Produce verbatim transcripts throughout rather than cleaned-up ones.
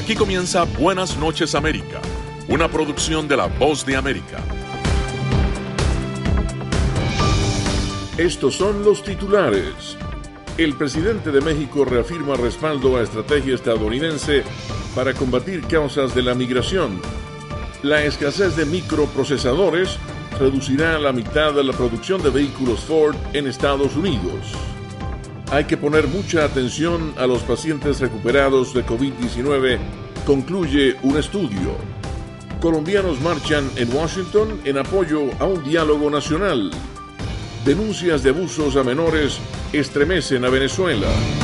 Aquí comienza Buenas noches América, una producción de La Voz de América. Estos son los titulares. El presidente de México reafirma respaldo a estrategia estadounidense para combatir causas de la migración. La escasez de microprocesadores reducirá a la mitad de la producción de vehículos Ford en Estados Unidos. Hay que poner mucha atención a los pacientes recuperados de covid diecinueve, concluye un estudio. Colombianos marchan en Washington en apoyo a un diálogo nacional. Denuncias de abusos a menores estremecen a Venezuela.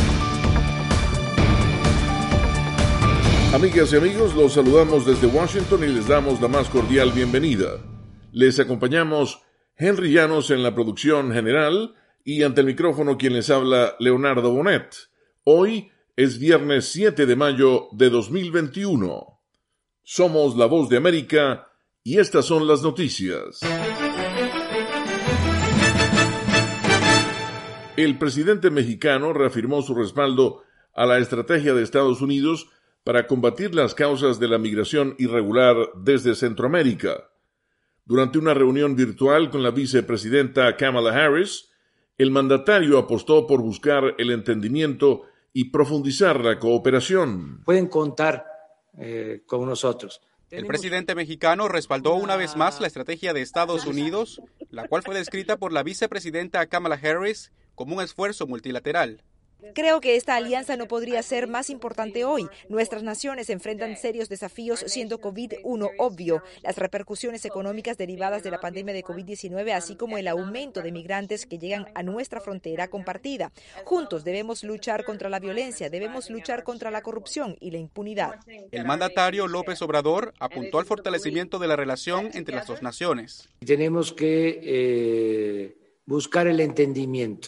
Amigas y amigos, los saludamos desde Washington y les damos la más cordial bienvenida. Les acompañamos Henry Llanos en la producción general y ante el micrófono quien les habla, Leonardo Bonet. Hoy es viernes siete de mayo de dos mil veintiuno. Somos La Voz de América y estas son las noticias. El presidente mexicano reafirmó su respaldo a la estrategia de Estados Unidos para combatir las causas de la migración irregular desde Centroamérica. Durante una reunión virtual con la vicepresidenta Kamala Harris, el mandatario apostó por buscar el entendimiento y profundizar la cooperación. Pueden contar eh, con nosotros. El presidente mexicano respaldó una vez más la estrategia de Estados Unidos, la cual fue descrita por la vicepresidenta Kamala Harris como un esfuerzo multilateral. Creo que esta alianza no podría ser más importante hoy. Nuestras naciones enfrentan serios desafíos, siendo COVID uno obvio, las repercusiones económicas derivadas de la pandemia de covid diecinueve, así como el aumento de migrantes que llegan a nuestra frontera compartida. Juntos debemos luchar contra la violencia, debemos luchar contra la corrupción y la impunidad. El mandatario López Obrador apuntó al fortalecimiento de la relación entre las dos naciones. Tenemos que eh, buscar el entendimiento.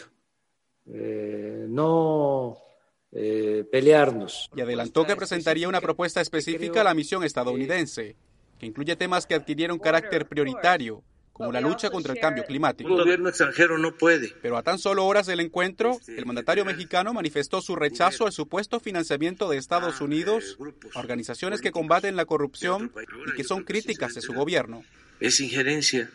Eh, no eh, pelearnos. Y adelantó que presentaría una propuesta específica a la misión estadounidense, que incluye temas que adquirieron carácter prioritario, como la lucha contra el cambio climático. Un gobierno extranjero no puede. Pero a tan solo horas del encuentro, el mandatario mexicano manifestó su rechazo al supuesto financiamiento de Estados Unidos a organizaciones que combaten la corrupción y que son críticas de su gobierno. Es injerencia,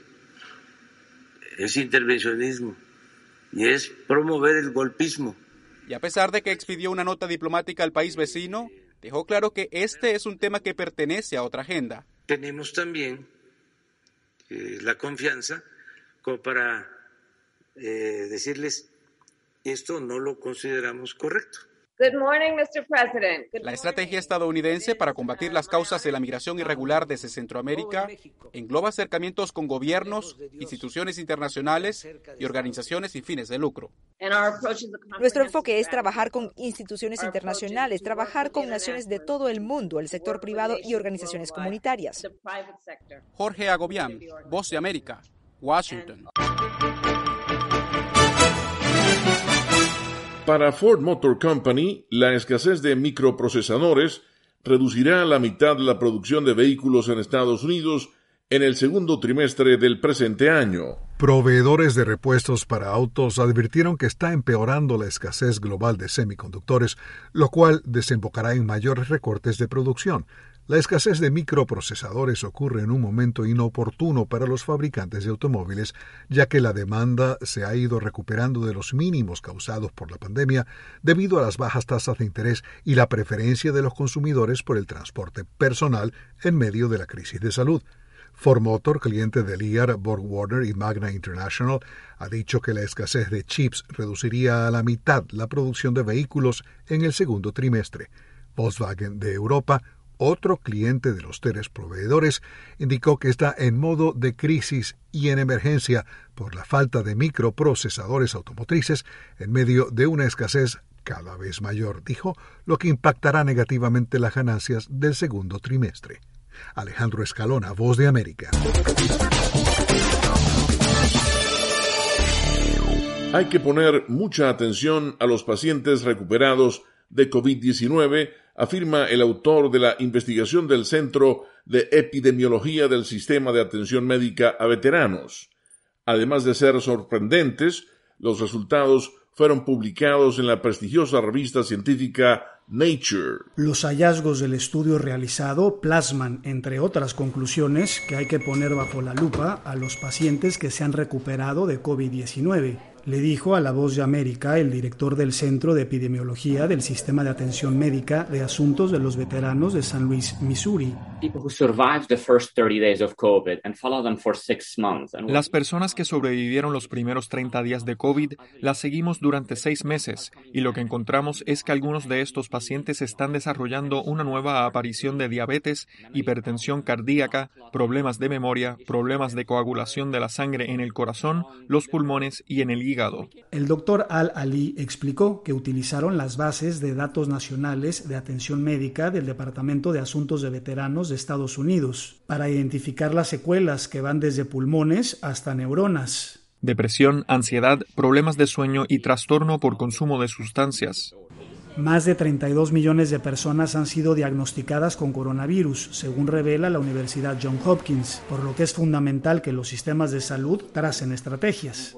es intervencionismo. Y es promover el golpismo. Y a pesar de que expidió una nota diplomática al país vecino, dejó claro que este es un tema que pertenece a otra agenda. Tenemos también eh, la confianza como para eh, decirles esto no lo consideramos correcto. Good morning, mister President. Good la estrategia estadounidense para combatir las causas de la migración irregular desde Centroamérica engloba acercamientos con gobiernos, instituciones internacionales y organizaciones sin fines de lucro. Nuestro enfoque es trabajar con instituciones internacionales, trabajar con naciones de todo el mundo, el sector privado y organizaciones comunitarias. Jorge Agobián, Voz de América, Washington. Para Ford Motor Company, la escasez de microprocesadores reducirá a la mitad la producción de vehículos en Estados Unidos en el segundo trimestre del presente año. Proveedores de repuestos para autos advirtieron que está empeorando la escasez global de semiconductores, lo cual desembocará en mayores recortes de producción. La escasez de microprocesadores ocurre en un momento inoportuno para los fabricantes de automóviles, ya que la demanda se ha ido recuperando de los mínimos causados por la pandemia debido a las bajas tasas de interés y la preferencia de los consumidores por el transporte personal en medio de la crisis de salud. Ford Motor, cliente de Lear, BorgWarner y Magna International, ha dicho que la escasez de chips reduciría a la mitad la producción de vehículos en el segundo trimestre. Volkswagen de Europa, otro cliente de los tres proveedores, indicó que está en modo de crisis y en emergencia por la falta de microprocesadores automotrices en medio de una escasez cada vez mayor, dijo, lo que impactará negativamente las ganancias del segundo trimestre. Alejandro Escalona, Voz de América. Hay que poner mucha atención a los pacientes recuperados de covid diecinueve, afirma el autor de la investigación del Centro de Epidemiología del Sistema de Atención Médica a Veteranos. Además de ser sorprendentes, los resultados fueron publicados en la prestigiosa revista científica Nature. Los hallazgos del estudio realizado plasman, entre otras conclusiones, que hay que poner bajo la lupa a los pacientes que se han recuperado de COVID diecinueve. Le dijo a La Voz de América el director del Centro de Epidemiología del Sistema de Atención Médica de Asuntos de los Veteranos de San Luis, Missouri. Las personas que sobrevivieron los primeros treinta días de COVID las seguimos durante seis meses y lo que encontramos es que algunos de estos pacientes están desarrollando una nueva aparición de diabetes, hipertensión cardíaca, problemas de memoria, problemas de coagulación de la sangre en el corazón, los pulmones y en el hígado. El doctor Al-Ali explicó que utilizaron las bases de datos nacionales de atención médica del Departamento de Asuntos de Veteranos de Estados Unidos para identificar las secuelas que van desde pulmones hasta neuronas. Depresión, ansiedad, problemas de sueño y trastorno por consumo de sustancias. Más de treinta y dos millones de personas han sido diagnosticadas con coronavirus, según revela la Universidad Johns Hopkins, por lo que es fundamental que los sistemas de salud tracen estrategias.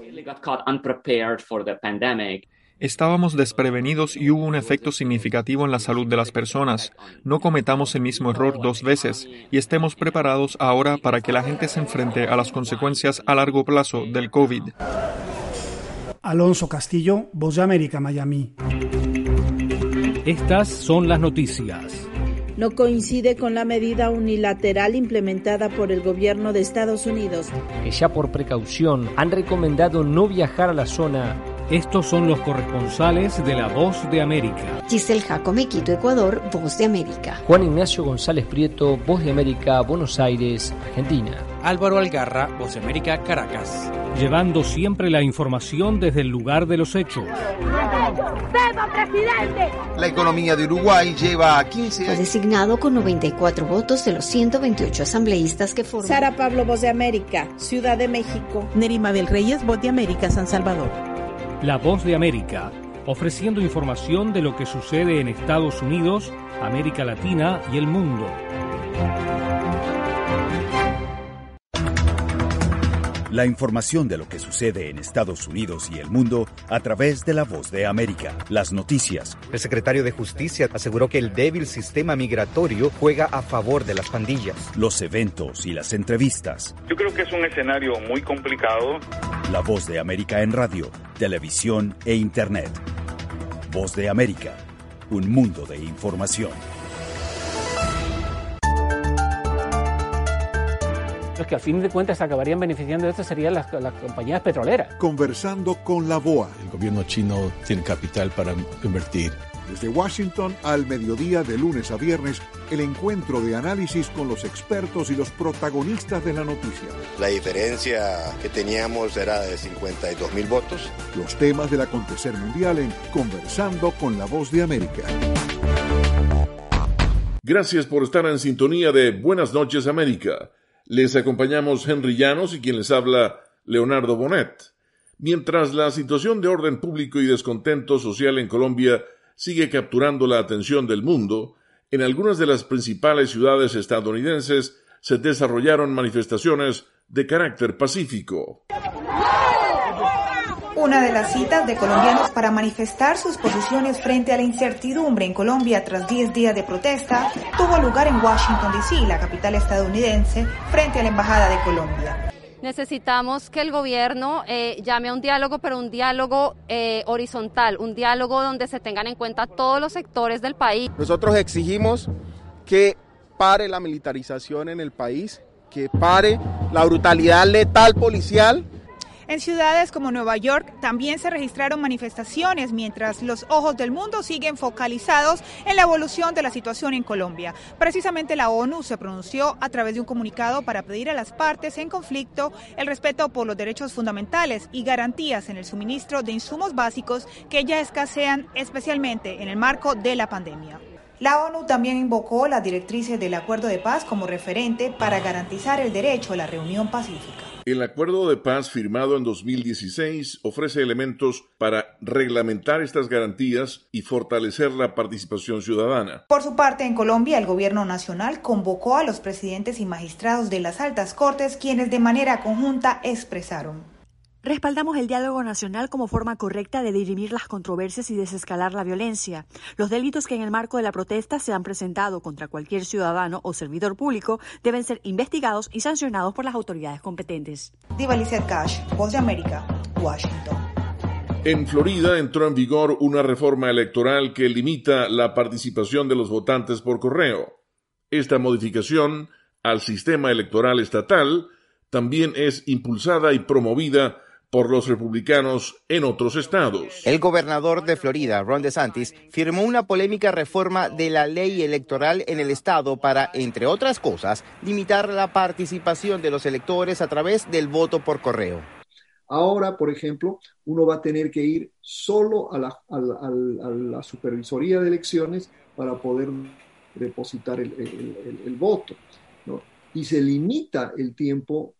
Estábamos desprevenidos y hubo un efecto significativo en la salud de las personas. No cometamos el mismo error dos veces y estemos preparados ahora para que la gente se enfrente a las consecuencias a largo plazo del COVID. Alonso Castillo, Voz de América, Miami. Estas son las noticias. No coincide con la medida unilateral implementada por el gobierno de Estados Unidos, que ya por precaución han recomendado no viajar a la zona. Estos son los corresponsales de La Voz de América. Giselle Jacome, Quito, Ecuador, Voz de América. Juan Ignacio González Prieto, Voz de América, Buenos Aires, Argentina. Álvaro Algarra, Voz de América, Caracas. Llevando siempre la información desde el lugar de los hechos. ¡Presidente! La economía de Uruguay lleva a quince años. Fue designado con noventa y cuatro votos de los ciento veintiocho asambleístas que forman. Sara Pablo, Voz de América, Ciudad de México. Nerima del Reyes, Voz de América, San Salvador. La Voz de América, ofreciendo información de lo que sucede en Estados Unidos, América Latina y el mundo. La información de lo que sucede en Estados Unidos y el mundo a través de La Voz de América. Las noticias. El secretario de Justicia aseguró que el débil sistema migratorio juega a favor de las pandillas. Los eventos y las entrevistas. Yo creo que es un escenario muy complicado. La Voz de América en radio, televisión e internet. Voz de América, un mundo de información. Los que al fin de cuentas acabarían beneficiando de esto serían las, las compañías petroleras. Conversando con la B O A. El gobierno chino tiene capital para invertir. Desde Washington al mediodía de lunes a viernes, el encuentro de análisis con los expertos y los protagonistas de la noticia. La diferencia que teníamos era de cincuenta y dos mil votos. Los temas del acontecer mundial en Conversando con la Voz de América. Gracias por estar en sintonía de Buenas noches América. Les acompañamos Henry Llanos y quien les habla, Leonardo Bonet. Mientras la situación de orden público y descontento social en Colombia sigue capturando la atención del mundo, en algunas de las principales ciudades estadounidenses se desarrollaron manifestaciones de carácter pacífico. Una de las citas de colombianos para manifestar sus posiciones frente a la incertidumbre en Colombia tras diez días de protesta tuvo lugar en Washington, D C, la capital estadounidense, frente a la Embajada de Colombia. Necesitamos que el gobierno eh, llame a un diálogo, pero un diálogo eh, horizontal, un diálogo donde se tengan en cuenta todos los sectores del país. Nosotros exigimos que pare la militarización en el país, que pare la brutalidad letal policial. En ciudades como Nueva York también se registraron manifestaciones mientras los ojos del mundo siguen focalizados en la evolución de la situación en Colombia. Precisamente la ONU se pronunció a través de un comunicado para pedir a las partes en conflicto el respeto por los derechos fundamentales y garantías en el suministro de insumos básicos que ya escasean especialmente en el marco de la pandemia. La ONU también invocó las directrices del Acuerdo de Paz como referente para garantizar el derecho a la reunión pacífica. El Acuerdo de Paz firmado en dos mil dieciséis ofrece elementos para reglamentar estas garantías y fortalecer la participación ciudadana. Por su parte, en Colombia, el Gobierno Nacional convocó a los presidentes y magistrados de las altas cortes, quienes de manera conjunta expresaron: Respaldamos el diálogo nacional como forma correcta de dirimir las controversias y desescalar la violencia. Los delitos que en el marco de la protesta se han presentado contra cualquier ciudadano o servidor público deben ser investigados y sancionados por las autoridades competentes. Diva Lizeth Cash, Voz de América, Washington. En Florida entró en vigor una reforma electoral que limita la participación de los votantes por correo. Esta modificación al sistema electoral estatal también es impulsada y promovida por los republicanos en otros estados. El gobernador de Florida, Ron DeSantis, firmó una polémica reforma de la ley electoral en el estado para, entre otras cosas, limitar la participación de los electores a través del voto por correo. Ahora, por ejemplo, uno va a tener que ir solo a la, a la, a la supervisoría de elecciones para poder depositar el, el, el, el voto, ¿no? Y se limita el tiempo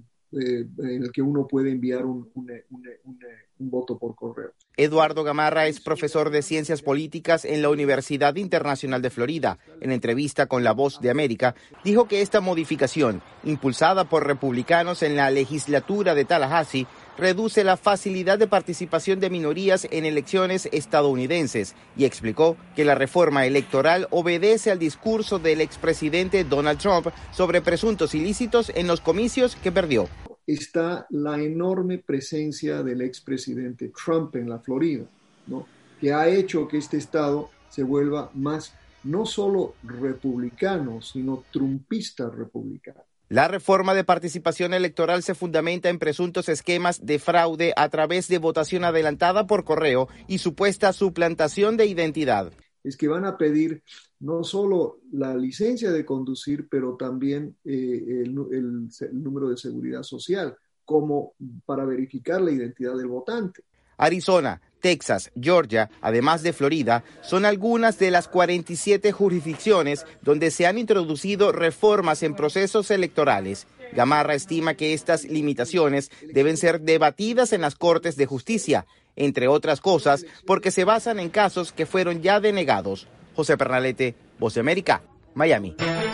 Eh, en el que uno puede enviar un, un, un, un, un voto por correo. Eduardo Gamarra es profesor de Ciencias Políticas en la Universidad Internacional de Florida. En entrevista con La Voz de América, dijo que esta modificación, impulsada por republicanos en la legislatura de Tallahassee, reduce la facilidad de participación de minorías en elecciones estadounidenses y explicó que la reforma electoral obedece al discurso del expresidente Donald Trump sobre presuntos ilícitos en los comicios que perdió. Está la enorme presencia del expresidente Trump en la Florida, ¿no? Que ha hecho que este estado se vuelva más no solo republicano, sino trumpista republicano. La reforma de participación electoral se fundamenta en presuntos esquemas de fraude a través de votación adelantada por correo y supuesta suplantación de identidad. Es que van a pedir no solo la licencia de conducir, pero también eh, el, el, el número de seguridad social, como para verificar la identidad del votante. Arizona, Texas, Georgia, además de Florida, son algunas de las cuarenta y siete jurisdicciones donde se han introducido reformas en procesos electorales. Gamarra estima que estas limitaciones deben ser debatidas en las Cortes de Justicia, entre otras cosas, porque se basan en casos que fueron ya denegados. José Pernalete, Voz de América, Miami.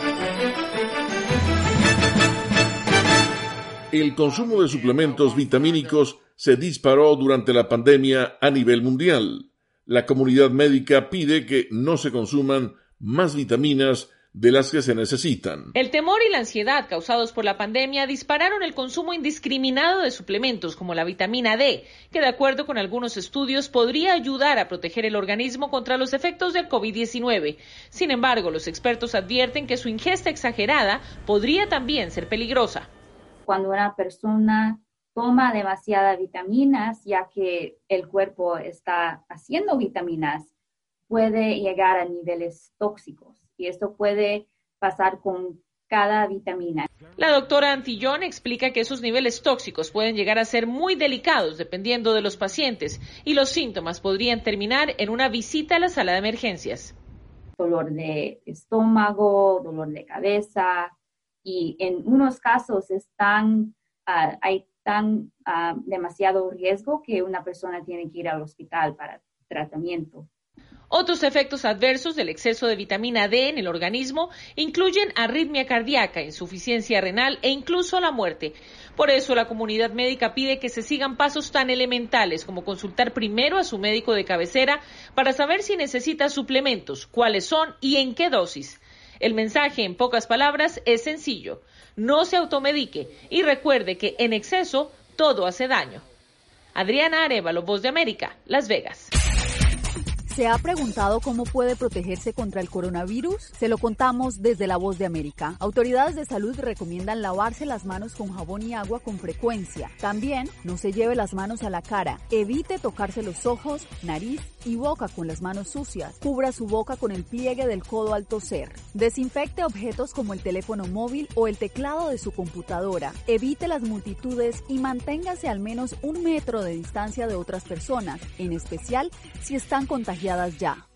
El consumo de suplementos vitamínicos se disparó durante la pandemia a nivel mundial. La comunidad médica pide que no se consuman más vitaminas de las que se necesitan. El temor y la ansiedad causados por la pandemia dispararon el consumo indiscriminado de suplementos como la vitamina D, que de acuerdo con algunos estudios podría ayudar a proteger el organismo contra los efectos del COVID diecinueve. Sin embargo, los expertos advierten que su ingesta exagerada podría también ser peligrosa. Cuando una persona toma demasiadas vitaminas, ya que el cuerpo está haciendo vitaminas, puede llegar a niveles tóxicos. Y esto puede pasar con cada vitamina. La doctora Antillón explica que esos niveles tóxicos pueden llegar a ser muy delicados dependiendo de los pacientes y los síntomas podrían terminar en una visita a la sala de emergencias. Dolor de estómago, dolor de cabeza y en unos casos están, uh, hay tan uh, demasiado riesgo que una persona tiene que ir al hospital para tratamiento. Otros efectos adversos del exceso de vitamina D en el organismo incluyen arritmia cardíaca, insuficiencia renal e incluso la muerte. Por eso la comunidad médica pide que se sigan pasos tan elementales como consultar primero a su médico de cabecera para saber si necesita suplementos, cuáles son y en qué dosis. El mensaje, en pocas palabras, es sencillo. No se automedique y recuerde que en exceso todo hace daño. Adriana Arévalo, Voz de América, Las Vegas. ¿Se ha preguntado cómo puede protegerse contra el coronavirus? Se lo contamos desde La Voz de América. Autoridades de salud recomiendan lavarse las manos con jabón y agua con frecuencia. También no se lleve las manos a la cara. Evite tocarse los ojos, nariz y boca con las manos sucias. Cubra su boca con el pliegue del codo al toser. Desinfecte objetos como el teléfono móvil o el teclado de su computadora. Evite las multitudes y manténgase al menos un metro de distancia de otras personas, en especial si están contagiadas ya.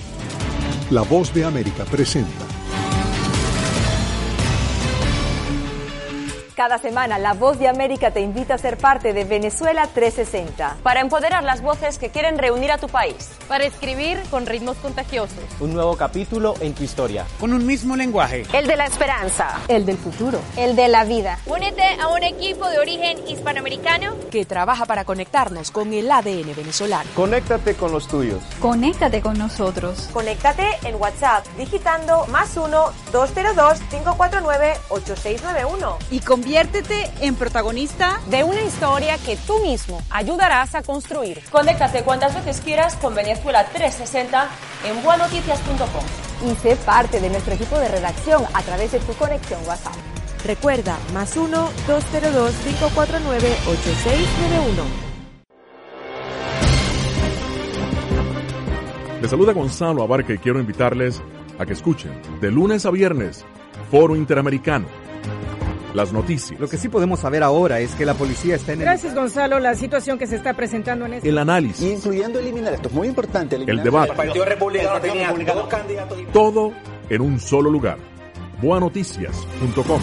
La Voz de América presenta Cada semana, La Voz de América te invita a ser parte de Venezuela trescientos sesenta. Para empoderar las voces que quieren reunir a tu país. Para escribir con ritmos contagiosos. Un nuevo capítulo en tu historia. Con un mismo lenguaje. El de la esperanza. El del futuro. El de la vida. Únete a un equipo de origen hispanoamericano que trabaja para conectarnos con el A D N venezolano. Conéctate con los tuyos. Conéctate con nosotros. Conéctate en WhatsApp digitando más uno dos cero dos cinco cuatro nueve ocho seis nueve uno. Y conviértete en protagonista de una historia que tú mismo ayudarás a construir. Conéctate cuantas veces quieras con Venezuela trescientos sesenta en buenoticias punto com. Y sé parte de nuestro equipo de redacción a través de tu conexión WhatsApp. Recuerda, más uno dos cero dos cinco cuatro nueve ocho seis nueve uno. Les saluda Gonzalo Abarca y quiero invitarles a que escuchen de lunes a viernes Foro Interamericano. Las noticias. Lo que sí podemos saber ahora es que la policía está en el... Gracias, Gonzalo. La situación que se está presentando en este... El análisis. Incluyendo eliminar, esto es muy importante. El debate. El Partido Republicano tenía dos candidatos. Todo en un solo lugar. buenoticias punto com.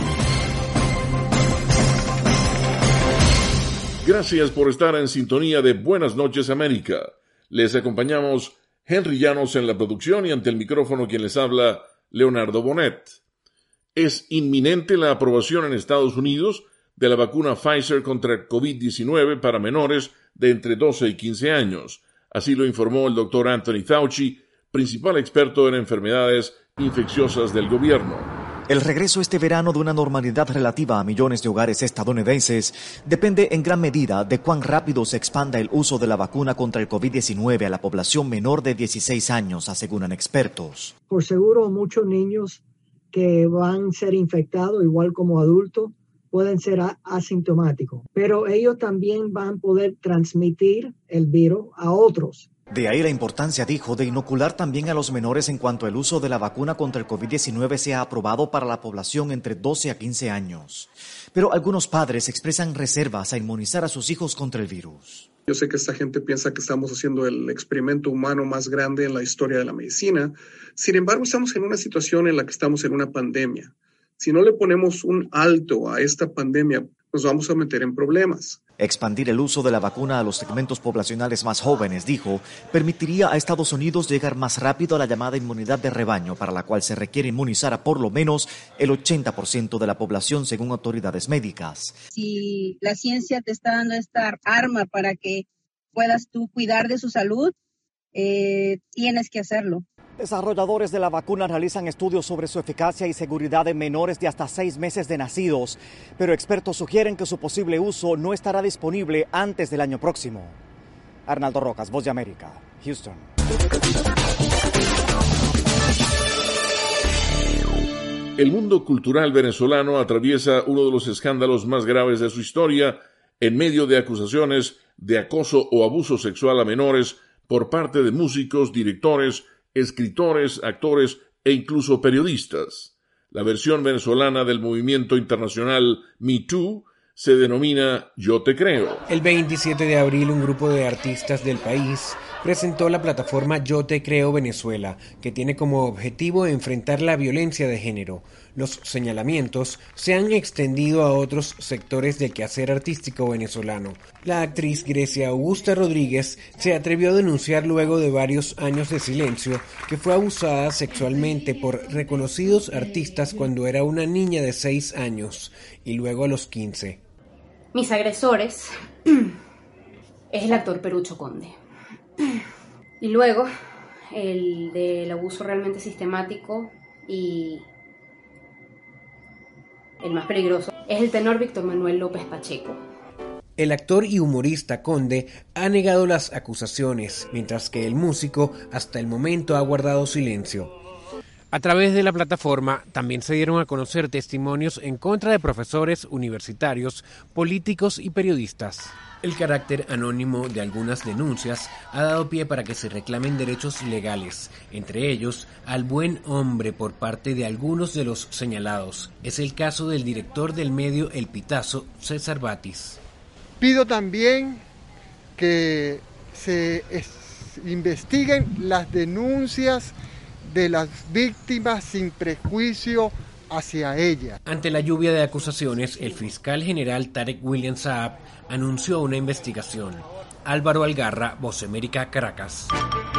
Gracias por estar en sintonía de Buenas Noches América. Les acompañamos Henry Llanos en la producción y ante el micrófono quien les habla, Leonardo Bonet. Es inminente la aprobación en Estados Unidos de la vacuna Pfizer contra COVID diecinueve para menores de entre doce y quince años. Así lo informó el doctor Anthony Fauci, principal experto en enfermedades infecciosas del gobierno. El regreso este verano de una normalidad relativa a millones de hogares estadounidenses depende en gran medida de cuán rápido se expanda el uso de la vacuna contra el COVID diecinueve a la población menor de dieciséis años, aseguran expertos. Por seguro, muchos niños que van a ser infectados, igual como adultos, pueden ser asintomáticos, pero ellos también van a poder transmitir el virus a otros. De ahí la importancia, dijo, de inocular también a los menores en cuanto el uso de la vacuna contra el COVID diecinueve sea aprobado para la población entre doce a quince años. Pero algunos padres expresan reservas a inmunizar a sus hijos contra el virus. Yo sé que esta gente piensa que estamos haciendo el experimento humano más grande en la historia de la medicina. Sin embargo, estamos en una situación en la que estamos en una pandemia. Si no le ponemos un alto a esta pandemia, nos vamos a meter en problemas. Expandir el uso de la vacuna a los segmentos poblacionales más jóvenes, dijo, permitiría a Estados Unidos llegar más rápido a la llamada inmunidad de rebaño, para la cual se requiere inmunizar a por lo menos el ochenta por ciento de la población, según autoridades médicas. Si la ciencia te está dando esta arma para que puedas tú cuidar de su salud, eh, tienes que hacerlo. Desarrolladores de la vacuna realizan estudios sobre su eficacia y seguridad en menores de hasta seis meses de nacidos, pero expertos sugieren que su posible uso no estará disponible antes del año próximo. Arnaldo Rocas, Voz de América, Houston. El mundo cultural venezolano atraviesa uno de los escándalos más graves de su historia en medio de acusaciones de acoso o abuso sexual a menores por parte de músicos, directores, escritores, actores e incluso periodistas. La versión venezolana del movimiento internacional Me Too se denomina Yo Te Creo. El veintisiete de abril, un grupo de artistas del país presentó la plataforma Yo Te Creo Venezuela, que tiene como objetivo enfrentar la violencia de género. Los señalamientos se han extendido a otros sectores del quehacer artístico venezolano. La actriz Grecia Augusta Rodríguez se atrevió a denunciar luego de varios años de silencio que fue abusada sexualmente por reconocidos artistas cuando era una niña de seis años y luego a los quince. Mis agresores es el actor Perucho Conde. Y luego el del abuso realmente sistemático y el más peligroso es el tenor Víctor Manuel López Pacheco. El actor y humorista Conde ha negado las acusaciones, mientras que el músico hasta el momento ha guardado silencio. A través de la plataforma también se dieron a conocer testimonios en contra de profesores universitarios, políticos y periodistas. El carácter anónimo de algunas denuncias ha dado pie para que se reclamen derechos legales, entre ellos al buen hombre por parte de algunos de los señalados. Es el caso del director del medio El Pitazo, César Batis. Pido también que se investiguen las denuncias de las víctimas sin prejuicio hacia ella. Ante la lluvia de acusaciones, el fiscal general Tarek William Saab anunció una investigación. Álvaro Algarra, Voz América, Caracas.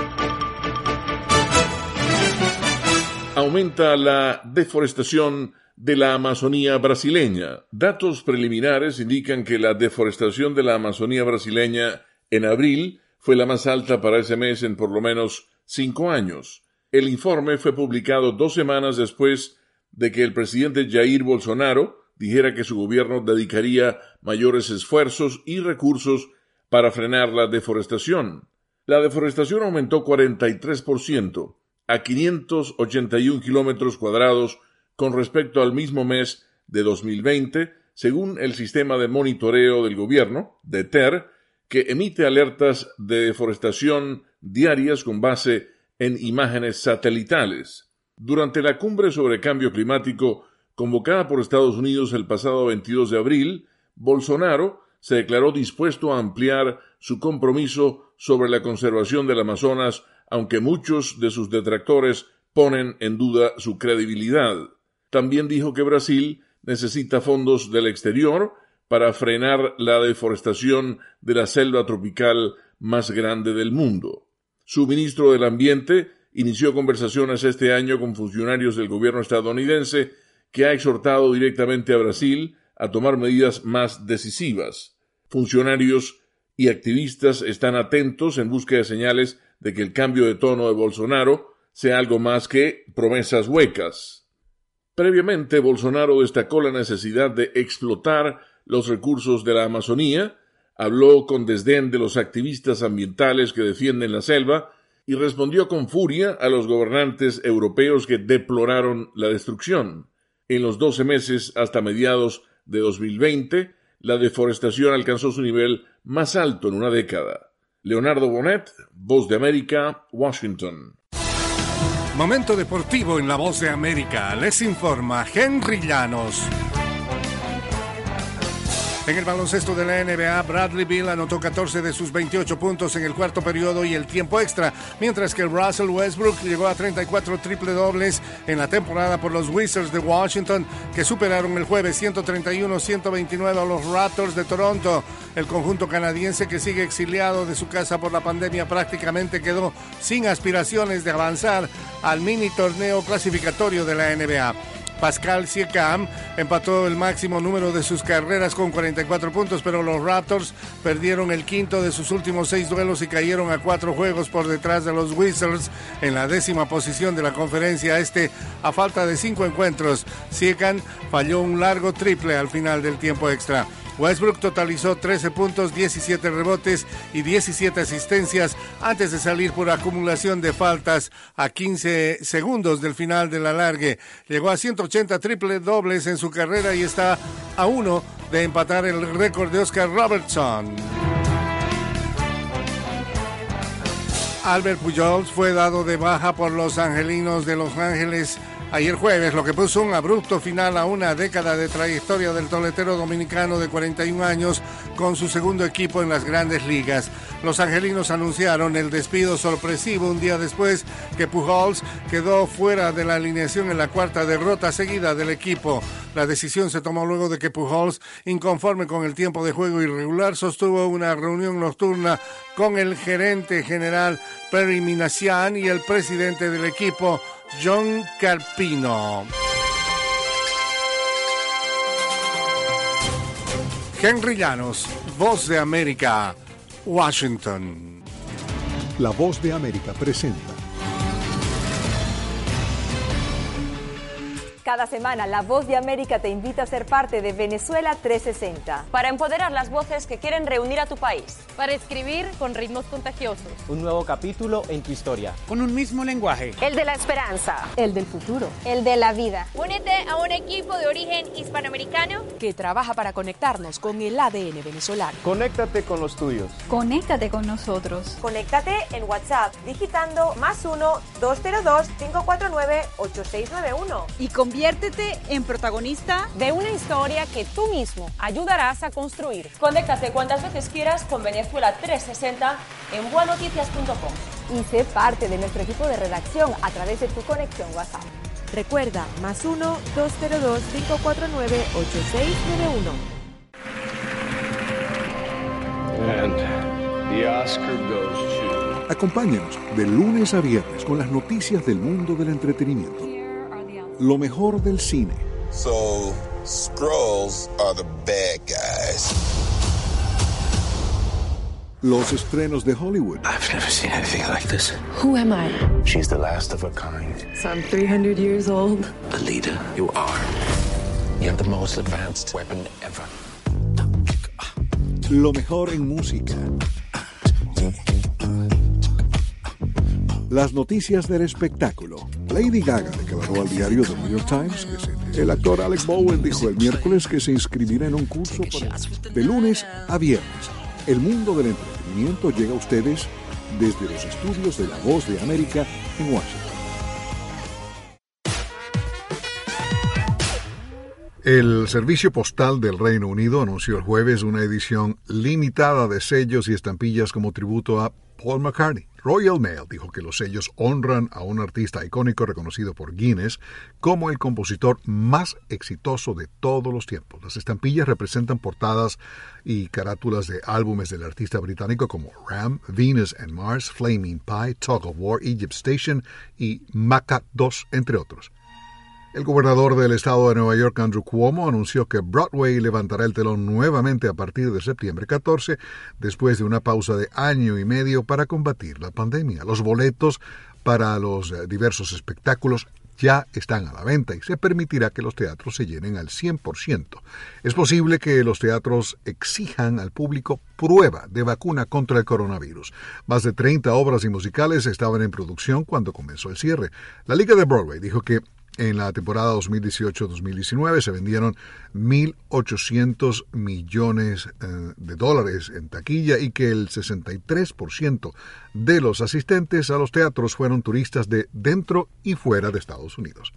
Aumenta la deforestación de la Amazonía brasileña. Datos preliminares indican que la deforestación de la Amazonía brasileña en abril fue la más alta para ese mes en por lo menos cinco años. El informe fue publicado dos semanas después de que el presidente Jair Bolsonaro dijera que su gobierno dedicaría mayores esfuerzos y recursos para frenar la deforestación. La deforestación aumentó cuarenta y tres por ciento a quinientos ochenta y un kilómetros cuadrados con respecto al mismo mes de dos mil veinte, según el sistema de monitoreo del gobierno, DETER, que emite alertas de deforestación diarias con base en imágenes satelitales. Durante la cumbre sobre cambio climático convocada por Estados Unidos el pasado veintidós de abril, Bolsonaro se declaró dispuesto a ampliar su compromiso sobre la conservación del Amazonas, aunque muchos de sus detractores ponen en duda su credibilidad. También dijo que Brasil necesita fondos del exterior para frenar la deforestación de la selva tropical más grande del mundo. Su ministro del Ambiente inició conversaciones este año con funcionarios del gobierno estadounidense que ha exhortado directamente a Brasil a tomar medidas más decisivas. Funcionarios y activistas están atentos en busca de señales de que el cambio de tono de Bolsonaro sea algo más que promesas huecas. Previamente, Bolsonaro destacó la necesidad de explotar los recursos de la Amazonía, habló con desdén de los activistas ambientales que defienden la selva y respondió con furia a los gobernantes europeos que deploraron la destrucción. En los doce meses hasta mediados de dos mil veinte, la deforestación alcanzó su nivel más alto en una década. Leonardo Bonet, Voz de América, Washington. Momento deportivo en la Voz de América. Les informa Henry Llanos. En el baloncesto de la N B A, Bradley Beal anotó catorce de sus veintiocho puntos en el cuarto periodo y el tiempo extra, mientras que Russell Westbrook llegó a treinta y cuatro triple dobles en la temporada por los Wizards de Washington, que superaron el jueves ciento treinta y uno a ciento veintinueve a los Raptors de Toronto. El conjunto canadiense, que sigue exiliado de su casa por la pandemia, prácticamente quedó sin aspiraciones de avanzar al mini torneo clasificatorio de la N B A. Pascal Siakam empató el máximo número de sus carreras con cuarenta y cuatro puntos, pero los Raptors perdieron el quinto de sus últimos seis duelos y cayeron a cuatro juegos por detrás de los Wizards en la décima posición de la conferencia este a falta de cinco encuentros. Siakam falló un largo triple al final del tiempo extra. Westbrook totalizó trece puntos, diecisiete rebotes y diecisiete asistencias antes de salir por acumulación de faltas a quince segundos del final del alargue. Llegó a ciento ochenta triple dobles en su carrera y está a uno de empatar el récord de Oscar Robertson. Albert Pujols fue dado de baja por los angelinos de Los Ángeles ayer jueves, lo que puso un abrupto final a una década de trayectoria del toletero dominicano de cuarenta y un años con su segundo equipo en las grandes ligas. Los angelinos anunciaron el despido sorpresivo un día después que Pujols quedó fuera de la alineación en la cuarta derrota seguida del equipo. La decisión se tomó luego de que Pujols, inconforme con el tiempo de juego irregular, sostuvo una reunión nocturna con el gerente general Perry Minasian y el presidente del equipo, John Carpino. Henry Llanos, Voz de América, Washington. La Voz de América presenta. Cada semana, La Voz de América te invita a ser parte de Venezuela trescientos sesenta. Para empoderar las voces que quieren reunir a tu país. Para escribir con ritmos contagiosos. Un nuevo capítulo en tu historia. Con un mismo lenguaje. El de la esperanza. El del futuro. El de la vida. Únete a un equipo de origen hispanoamericano que trabaja para conectarnos con el A D N venezolano. Conéctate con los tuyos. Conéctate con nosotros. Conéctate en WhatsApp digitando más uno, dos cero dos, cinco cuatro nueve, ocho seis nueve uno. Y conviértete en protagonista de una historia que tú mismo ayudarás a construir. Conéctate cuantas veces quieras con Venezuela trescientos sesenta en buenoticias punto com. Y sé parte de nuestro equipo de redacción a través de tu conexión WhatsApp. Recuerda, más uno, dos cero dos, cinco cuatro nueve, ocho seis nueve uno. And the Oscar goes to... Acompáñenos de lunes a viernes con las noticias del mundo del entretenimiento. Lo mejor del cine. So, Skrulls are the bad guys. Los estrenos de Hollywood. I've never seen anything like this. Who am I? She's the last of her kind. So I'm three hundred years old. The leader you are. You have the most advanced weapon ever. Lo mejor en música. Las noticias del espectáculo. Lady Gaga declaró al diario The New York Times que se... El actor Alec Bowen dijo el miércoles que se inscribirá en un curso para... de lunes a viernes. El mundo del entretenimiento llega a ustedes desde los estudios de La Voz de América en Washington. El Servicio Postal del Reino Unido anunció el jueves una edición limitada de sellos y estampillas como tributo a Paul McCartney. Royal Mail dijo que los sellos honran a un artista icónico reconocido por Guinness como el compositor más exitoso de todos los tiempos. Las estampillas representan portadas y carátulas de álbumes del artista británico como Ram, Venus and Mars, Flaming Pie, Tug of War, Egypt Station y Maca dos, entre otros. El gobernador del estado de Nueva York, Andrew Cuomo, anunció que Broadway levantará el telón nuevamente a partir de septiembre catorce, después de una pausa de año y medio para combatir la pandemia. Los boletos para los diversos espectáculos ya están a la venta y se permitirá que los teatros se llenen al cien por ciento. Es posible que los teatros exijan al público prueba de vacuna contra el coronavirus. Más de treinta obras y musicales estaban en producción cuando comenzó el cierre. La Liga de Broadway dijo que en la temporada dos mil dieciocho dos mil diecinueve se vendieron mil ochocientos millones eh, de dólares en taquilla y que el sesenta y tres por ciento de los asistentes a los teatros fueron turistas de dentro y fuera de Estados Unidos.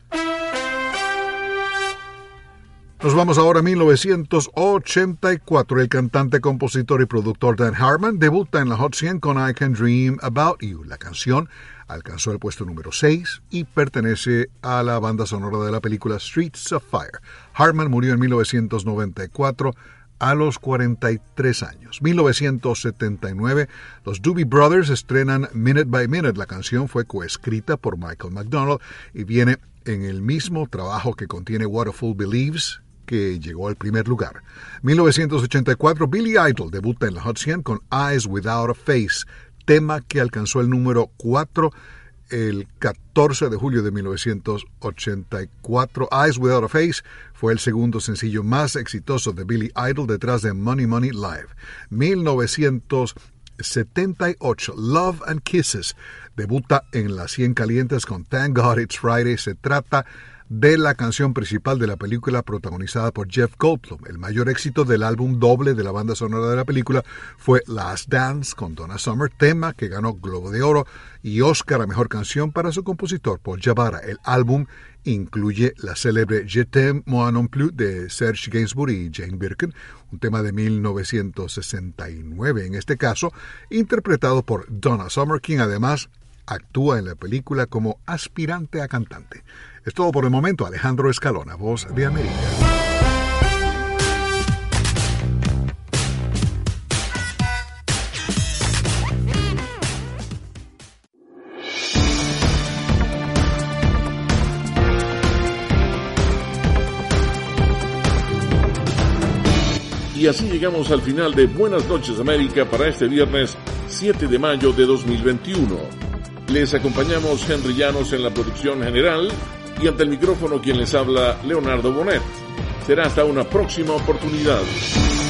Nos vamos ahora a mil novecientos ochenta y cuatro. El cantante, compositor y productor Dan Hartman debuta en la Hot cien con I Can Dream About You. La canción alcanzó el puesto número seis y pertenece a la banda sonora de la película Streets of Fire. Hartman murió en mil novecientos noventa y cuatro a los cuarenta y tres años. mil novecientos setenta y nueve, los Doobie Brothers estrenan Minute by Minute. La canción fue coescrita por Michael McDonald y viene en el mismo trabajo que contiene What a Fool Believes, que llegó al primer lugar. mil novecientos ochenta y cuatro, Billy Idol debuta en la Hot cien con Eyes Without a Face, tema que alcanzó el número cuatro el catorce de julio de mil novecientos ochenta y cuatro. Eyes Without a Face fue el segundo sencillo más exitoso de Billy Idol detrás de Money Money Live. mil novecientos setenta y ocho, Love and Kisses debuta en las cien calientes con Thank God It's Friday. Se trata de la canción principal de la película protagonizada por Jeff Goldblum. El mayor éxito del álbum doble de la banda sonora de la película fue Last Dance con Donna Summer, tema que ganó Globo de Oro y Oscar a Mejor Canción para su compositor Paul Jabara. El álbum incluye la célebre Je t'aime moi non plus de Serge Gainsbourg y Jane Birkin, un tema de mil novecientos sesenta y nueve, en este caso interpretado por Donna Summer, quien además actúa en la película como aspirante a cantante. Es todo por el momento. Alejandro Escalona, Voz de América. Y así llegamos al final de Buenas noches América para este viernes siete de mayo de dos mil veintiuno. Les acompañamos Henry Llanos en la producción general y ante el micrófono quien les habla, Leonardo Bonet. Será hasta una próxima oportunidad.